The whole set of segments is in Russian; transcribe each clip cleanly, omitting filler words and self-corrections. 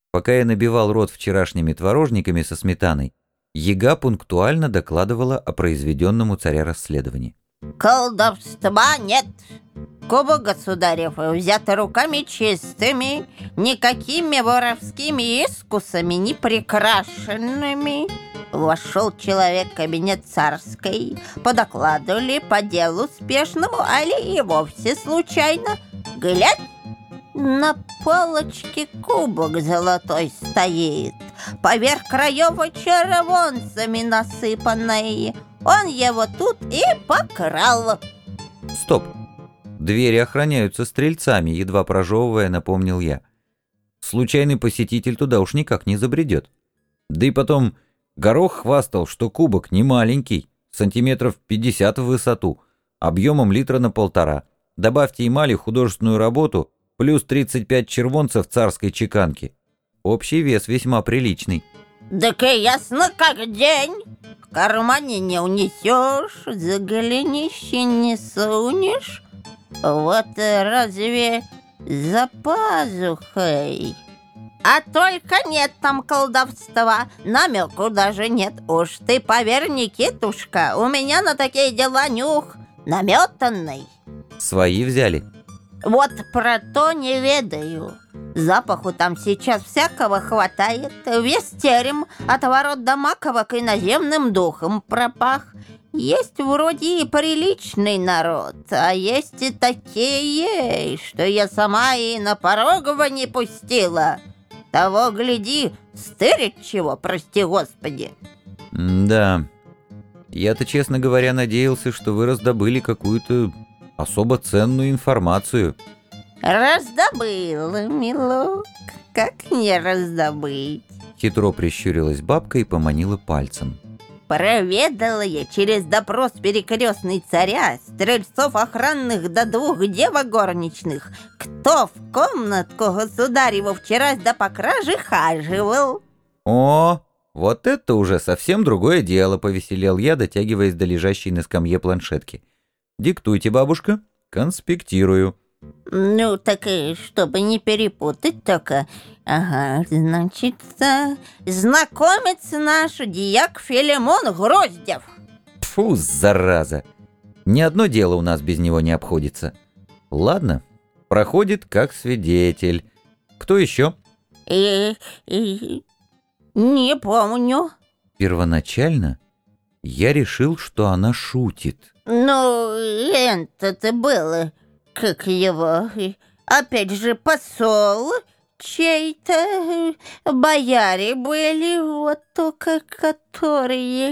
Пока я набивал рот вчерашними творожниками со сметаной, Яга пунктуально докладывала о произведенном у царя расследовании. Колдовства нет. Кубок государев взято руками чистыми, никакими воровскими искусами не прикрашенными. Вошел человек в кабинет царской, по докладу ли, по делу спешному, али и вовсе случайно. Глядь, на полочке кубок золотой стоит, поверх краев червонцами насыпанный. Он его тут и покрал. Стоп! Двери охраняются стрельцами, едва прожевывая, напомнил я. Случайный посетитель туда уж никак не забредет. Да и потом, Горох хвастал, что кубок не маленький, сантиметров 50 в высоту, объемом литра на 1,5. Добавьте эмали, художественную работу, плюс 35 червонцев царской чеканки. Общий вес весьма приличный. Так и ясно как день. В кармане не унесешь, за голенище не сунешь. Вот разве за пазухой? А только нет там колдовства, намеку даже нет. Уж ты поверь, Никитушка, у меня на такие дела нюх наметанный. Свои взяли? Вот про то не ведаю. Запаху там сейчас всякого хватает. Весь терем от ворот до маковок иноземным духом пропах. Есть вроде и приличный народ, а есть и такие, что я сама и на порогово не пустила. Того, гляди, стырит чего, прости господи. Да, я-то, честно говоря, надеялся, что вы раздобыли какую-то особо ценную информацию. Раздобыла, милок, как не раздобыть? Хитро прищурилась бабка и поманила пальцем. Проведала я через допрос перекрестный царя, стрельцов охранных до 2 девок горничных, кто в комнатку государеву вчера до покражи хаживал. О, вот это уже совсем другое дело, повеселел я, дотягиваясь до лежащей на скамье планшетки. Диктуйте, бабушка, конспектирую. Ну, так и чтобы не перепутать только. Ага, значит, знакомец наш дьяк Филимон Гроздев. Тьфу, зараза! Ни одно дело у нас без него не обходится. Ладно, проходит как свидетель. Кто еще? Не помню. Первоначально я решил, что она шутит. Ну, это-то было, как его, опять же, посол чей-то, бояре были, вот только которые...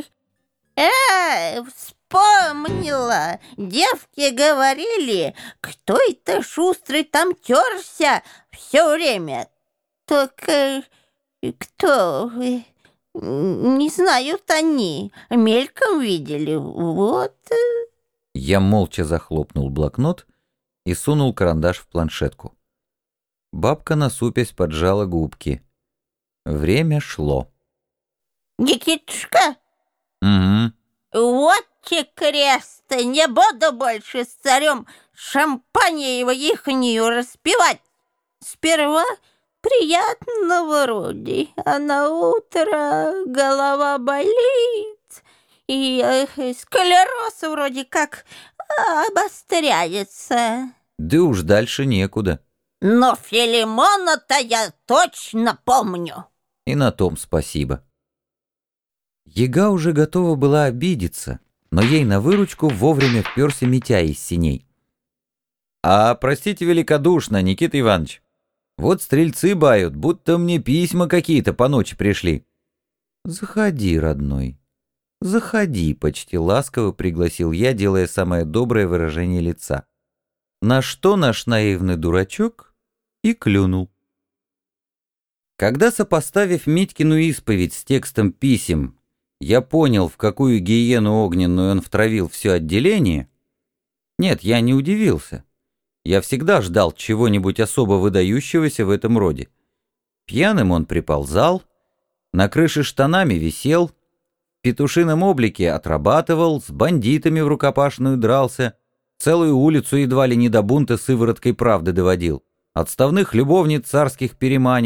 Вспомнила! Девки говорили, кто это шустрый там терся все время. Только кто... Не знают они, мельком видели, вот... Я молча захлопнул блокнот и сунул карандаш в планшетку. Бабка, насупясь, поджала губки. Время шло. Никитушка? Угу. Вот те крест, не буду больше с царем шампаньево ихнюю распевать. Сперва приятно вроде, а на утро голова болит. И склероз вроде как обостряется. Да уж дальше некуда. Но Филимона-то я точно помню. И на том спасибо. Яга уже готова была обидеться, но ей на выручку вовремя вперся Митя из синей. «А, простите великодушно, Никита Иванович, вот стрельцы бают, будто мне письма какие-то по ночи пришли». «Заходи, родной, заходи», — почти ласково пригласил я, делая самое доброе выражение лица. На что наш наивный дурачок и клюнул. Когда, сопоставив Митькину исповедь с текстом писем, я понял, в какую гиену огненную он втравил все отделение, нет, я не удивился. Я всегда ждал чего-нибудь особо выдающегося в этом роде. Пьяным он приползал, на крыше штанами висел, в петушином облике отрабатывал, с бандитами в рукопашную дрался, целую улицу едва ли не до бунта сывороткой правды доводил, отставных любовниц царских переманивал,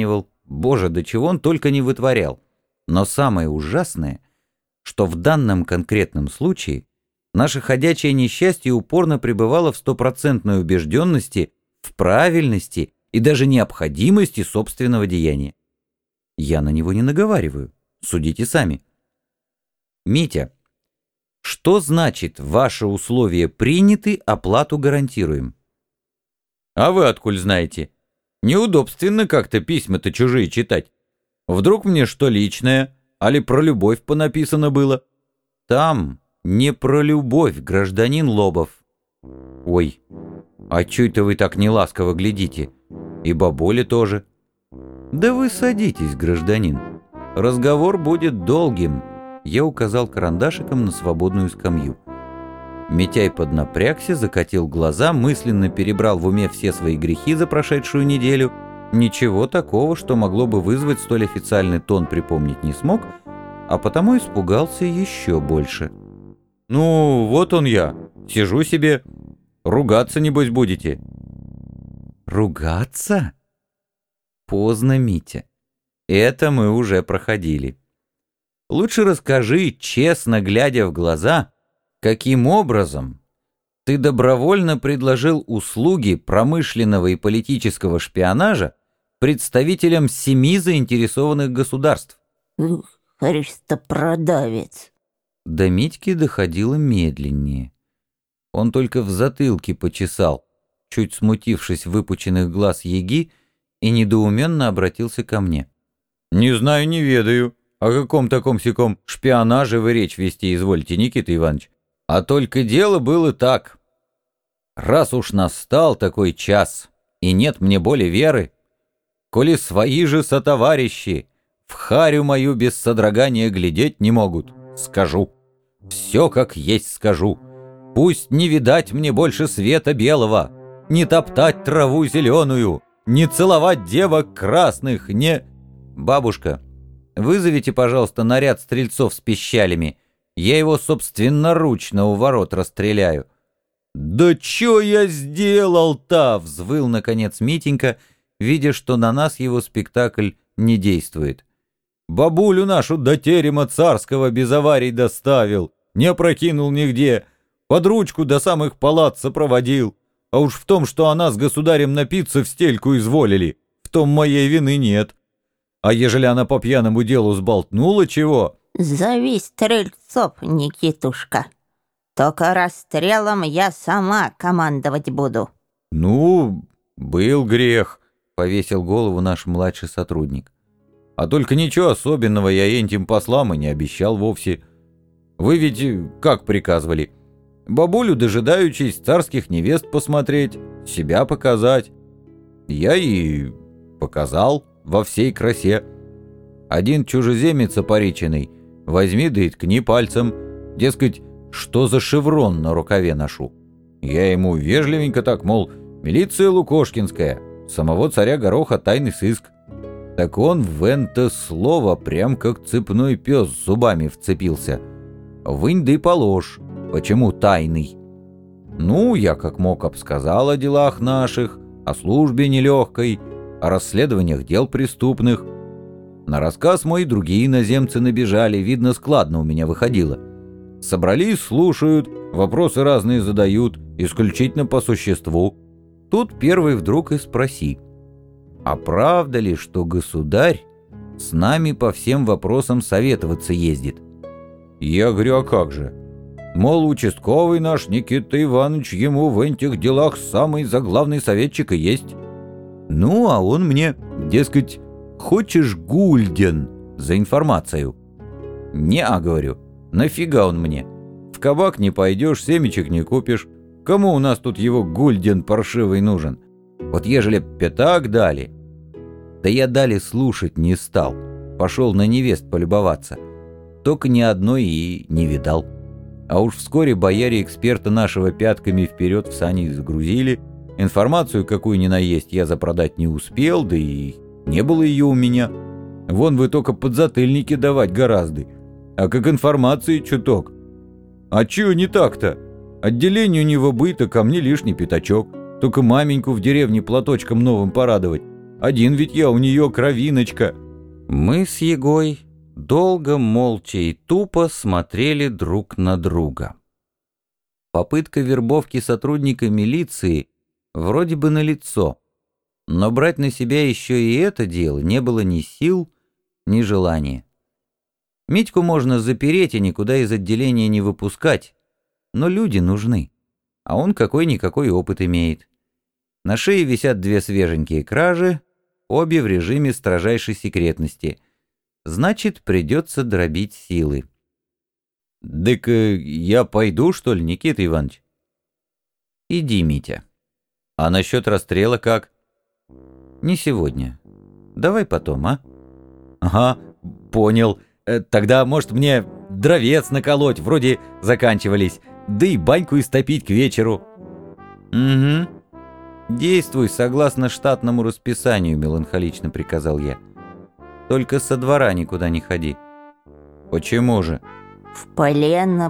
Боже, до чего он только не вытворял. Но самое ужасное, что в данном конкретном случае наше ходячее несчастье упорно пребывало в стопроцентной убежденности в правильности и даже необходимости собственного деяния. Я на него не наговариваю, судите сами. Митя, что значит «ваши условия приняты, оплату гарантируем»? А вы откуль знаете? Неудобственно как-то письма-то чужие читать. Вдруг мне что личное, али про любовь понаписано было? Там не про любовь, гражданин Лобов. Ой, а чё это вы так неласково глядите? И бабуля тоже. Да вы садитесь, гражданин. Разговор будет долгим. Я указал карандашиком на свободную скамью. Митяй поднапрягся, закатил глаза, мысленно перебрал в уме все свои грехи за прошедшую неделю. Ничего такого, что могло бы вызвать столь официальный тон, припомнить не смог, а потому испугался еще больше. «Ну, вот он я. Сижу себе. Ругаться, небось, будете?» «Ругаться?» «Поздно, Митя. Это мы уже проходили. Лучше расскажи, честно глядя в глаза, каким образом ты добровольно предложил услуги промышленного и политического шпионажа представителям 7 заинтересованных государств?» Христопродавец. До Митьки доходило медленнее. Он только в затылке почесал, чуть смутившись выпученных глаз Яги, и недоуменно обратился ко мне. «Не знаю, не ведаю. О каком таком-сяком шпионаже вы речь вести изволите, Никита Иванович? А только дело было так. Раз уж настал такой час, и нет мне более веры, коли свои же сотоварищи в харю мою без содрогания глядеть не могут, скажу. Все как есть скажу. Пусть не видать мне больше света белого, не топтать траву зеленую, не целовать девок красных, не... Бабушка, вызовите, пожалуйста, наряд стрельцов с пищалями. Я его собственноручно у ворот расстреляю». «Да чё я сделал-то?» — взвыл, наконец, Митенька, видя, что на нас его спектакль не действует. «Бабулю нашу до терема царского без аварий доставил, не опрокинул нигде, под ручку до самых палат сопроводил. А уж в том, что она с государем напиться в стельку изволили, в том моей вины нет. А ежели она по пьяному делу сболтнула чего...» «Зови стрельцов, Никитушка. Только расстрелом я сама командовать буду». «Ну, был грех», — повесил голову наш младший сотрудник. «А только ничего особенного я этим послам и не обещал вовсе. Вы ведь как приказывали? Бабулю, дожидаючись, царских невест посмотреть, себя показать. Я и показал во всей красе. Один чужеземец опориченный, возьми да и ткни пальцем, дескать, что за шеврон на рукаве ношу. Я ему вежливенько так, мол, милиция Лукошкинская, самого царя Гороха тайный сыск. Так он в это слово прям как цепной пес зубами вцепился. Вынь да и положь, почему тайный? Ну, я как мог обсказал о делах наших, о службе нелегкой, о расследованиях дел преступных. На рассказ мой другие иноземцы набежали, видно, складно у меня выходило. Собрались, слушают, вопросы разные задают, исключительно по существу. Тут первый вдруг и спроси: а правда ли, что государь с нами по всем вопросам советоваться ездит? Я говорю, а как же? Мол, участковый наш Никита Иванович ему в этих делах самый заглавный советчик и есть. Ну, а он мне, дескать, хочешь гульден за информацию? Не-а, говорю, нафига он мне? В кабак не пойдешь, семечек не купишь. Кому у нас тут его гульден паршивый нужен? Вот ежели пятак дали... Да я дали слушать не стал. Пошел на невест полюбоваться. Только ни одной и не видал. А уж вскоре бояре эксперта нашего пятками вперед в сани загрузили. Информацию, какую ни наесть, я запродать не успел, да и не было ее у меня. Вон вы только подзатыльники давать гораздо. А как информации чуток. А чё не так-то? Отделению не в убыток, а мне лишний пятачок. Только маменьку в деревне платочком новым порадовать. Один ведь я у нее кровиночка». Мы с Егой долго, молча и тупо смотрели друг на друга. Попытка вербовки сотрудника милиции вроде бы налицо, но брать на себя еще и это дело не было ни сил, ни желания. Митьку можно запереть и никуда из отделения не выпускать, но люди нужны, а он какой-никакой опыт имеет. На шее висят 2 свеженькие кражи, обе в режиме строжайшей секретности. Значит, придется дробить силы. «Дык я пойду, что ли, Никита Иванович?» Иди, Митя. «А насчет расстрела как?» Не сегодня. Давай потом, а? «Ага, понял. Тогда, может, мне дровец наколоть, вроде заканчивались, да и баньку истопить к вечеру». Угу. Действуй согласно штатному расписанию, меланхолично приказал я. Только со двора никуда не ходи. «Почему же?» В полено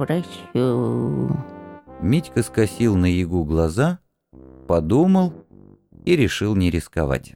превращу. Митька скосил на Ягу глаза, подумал и решил не рисковать.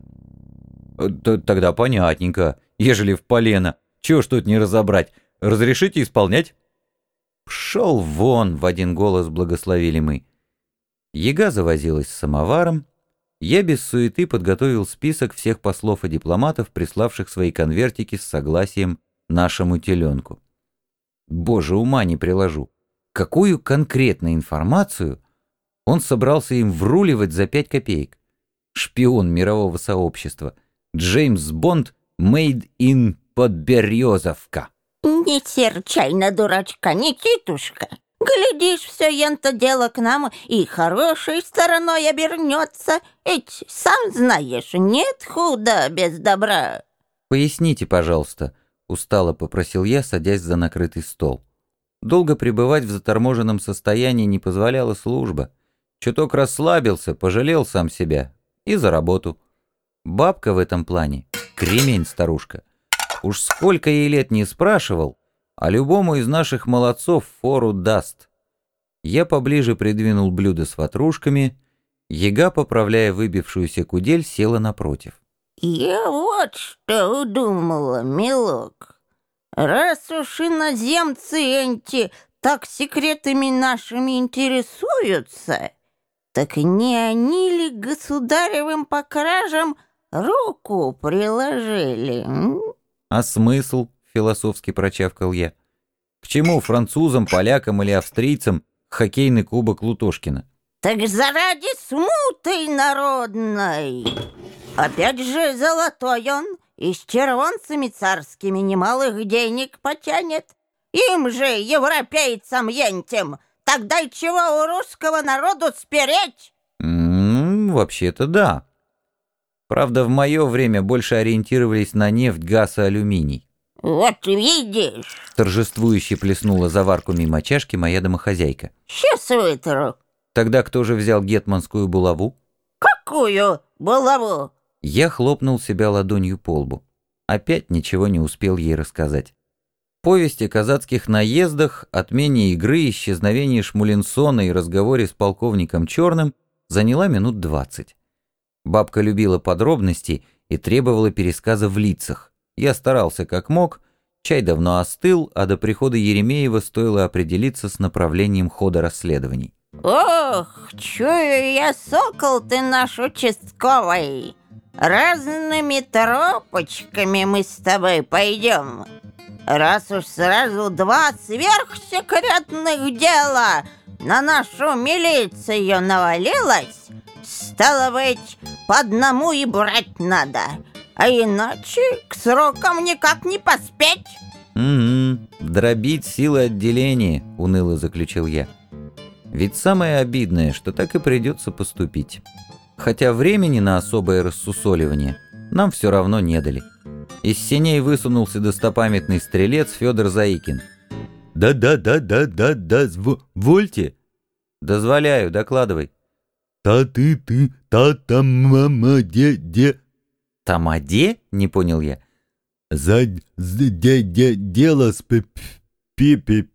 «Тогда понятненько, ежели в полено. Чего ж тут не разобрать? Разрешите исполнять?» «Пшел вон!» — в один голос благословили мы. Яга завозилась с самоваром. Я без суеты подготовил список всех послов и дипломатов, приславших свои конвертики с согласием нашему теленку. Боже, ума не приложу. Какую конкретную информацию он собрался им вруливать за 5 копеек? Шпион мирового сообщества. Джеймс Бонд made in Подберезовка. Не серчай на дурачка, Никитушка. Глядишь, все ента дело к нам и хорошей стороной обернется. Ведь сам знаешь, нет худа без добра. Поясните, пожалуйста, устало попросил я, садясь за накрытый стол. Долго пребывать в заторможенном состоянии не позволяла служба. Чуток расслабился, пожалел сам себя и за работу. Бабка в этом плане — кремень старушка. Уж сколько ей лет не спрашивал, а любому из наших молодцов фору даст. Я поближе придвинул блюдо с ватрушками, Яга, поправляя выбившуюся кудель, села напротив. Я вот что удумала, милок. Раз уж иноземцы эти так секретами нашими интересуются, так не они ли государевым по кражам руку приложили? «А смысл?» — философски прочавкал я. «К чему французам, полякам или австрийцам хоккейный кубок Лутошкина?» Так заради смуты народной. Опять же, золотой он и с червонцами царскими немалых денег потянет. Им же, европейцам ентим, тогда и чего у русского народу спереть? Вообще-то да. Правда, в мое время больше ориентировались на нефть, газ и алюминий. Вот видишь. Торжествующе плеснула заварку мимо чашки моя домохозяйка. Сейчас вытру. Тогда кто же взял гетманскую булаву? Какую булаву? Я хлопнул себя ладонью по лбу. Опять ничего не успел ей рассказать. Повесть о казацких наездах, отмене игры, исчезновении Шмулинсона и разговоре с полковником Черным заняла минут 20. Бабка любила подробности и требовала пересказа в лицах. Я старался как мог, чай давно остыл, а до прихода Еремеева стоило определиться с направлением хода расследований. Ох, чую я, сокол ты наш участковый. Разными тропочками мы с тобой пойдем. Раз уж сразу 2 сверхсекретных дела на нашу милицию навалилось, стало быть, по одному и брать надо, а иначе к срокам никак не поспеть. Дробить силы отделения, уныло заключил я. Ведь самое обидное, что так и придется поступить. Хотя времени на особое рассусоливание нам все равно не дали. Из сеней высунулся достопамятный стрелец Федор Заикин. «Да, вольте». «Дозволяю, докладывай». «Та-ты-ты-та-та-мама-де-де». «Тамаде?» — не понял я. «Дело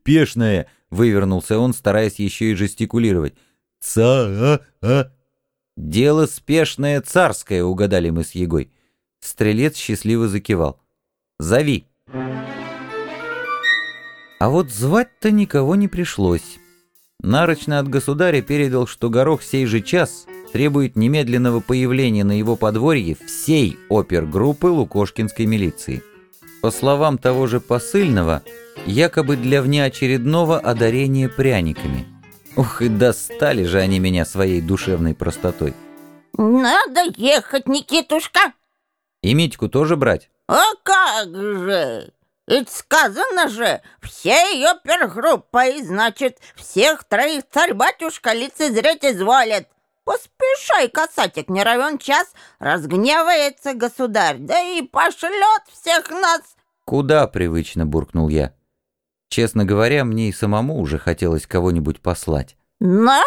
спешное», — вывернулся он, стараясь еще и жестикулировать. «Ца-а-а». «Дело спешное царское», — угадали мы с Егой. Стрелец счастливо закивал. «Зови». А вот звать-то никого не пришлось. Нарочно от государя передал, что Горох сей же час требует немедленного появления на его подворье всей опергруппы Лукошкинской милиции. По словам того же посыльного, якобы для внеочередного одарения пряниками. Ух, и достали же они меня своей душевной простотой. Надо ехать, Никитушка. И Митьку тоже брать? А как же? Ведь сказано же, всей опергруппой, значит, всех троих царь-батюшка лицезреть изволит. Поспешай, касатик, не равен час, разгневается государь, да и пошлет всех нас. Куда, привычно буркнул я. Честно говоря, мне и самому уже хотелось кого-нибудь послать. На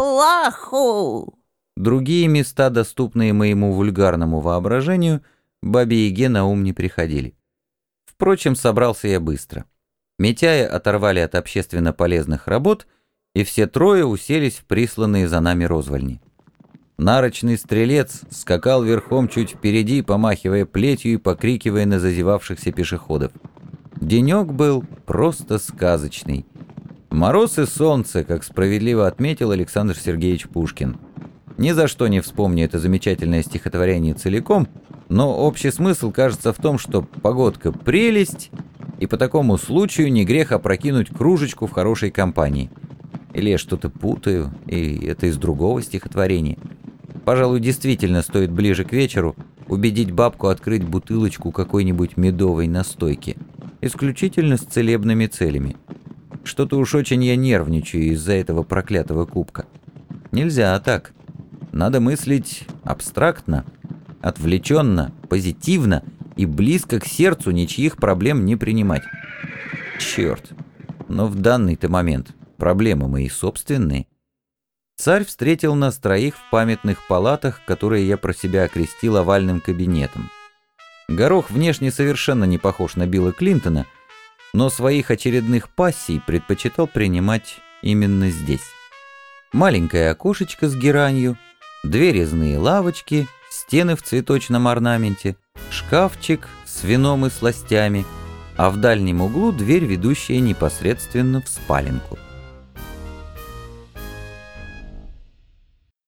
плаху. Другие места, доступные моему вульгарному воображению, Бабе-Яге на ум не приходили. Впрочем, собрался я быстро. Митяя оторвали от общественно полезных работ, и все трое уселись в присланные за нами розвальни. Нарочный стрелец скакал верхом чуть впереди, помахивая плетью и покрикивая на зазевавшихся пешеходов. Денек был просто сказочный. Мороз и солнце, как справедливо отметил Александр Сергеевич Пушкин. Ни за что не вспомню это замечательное стихотворение целиком, но общий смысл кажется в том, что погодка прелесть, и по такому случаю не грех опрокинуть кружечку в хорошей компании. Или я что-то путаю, и это из другого стихотворения. Пожалуй, действительно стоит ближе к вечеру убедить бабку открыть бутылочку какой-нибудь медовой настойки, исключительно с целебными целями. Что-то уж очень я нервничаю из-за этого проклятого кубка. Нельзя так. Надо мыслить абстрактно, отвлеченно, позитивно и близко к сердцу ничьих проблем не принимать. Черт, но в данный-то момент проблемы мои собственные. Царь встретил нас троих в памятных палатах, которые я про себя окрестил овальным кабинетом. Горох внешне совершенно не похож на Билла Клинтона, но своих очередных пассий предпочитал принимать именно здесь. Маленькое окошечко с геранью, две резные лавочки, стены в цветочном орнаменте, шкафчик с вином и сластями, а в дальнем углу дверь, ведущая непосредственно в спаленку.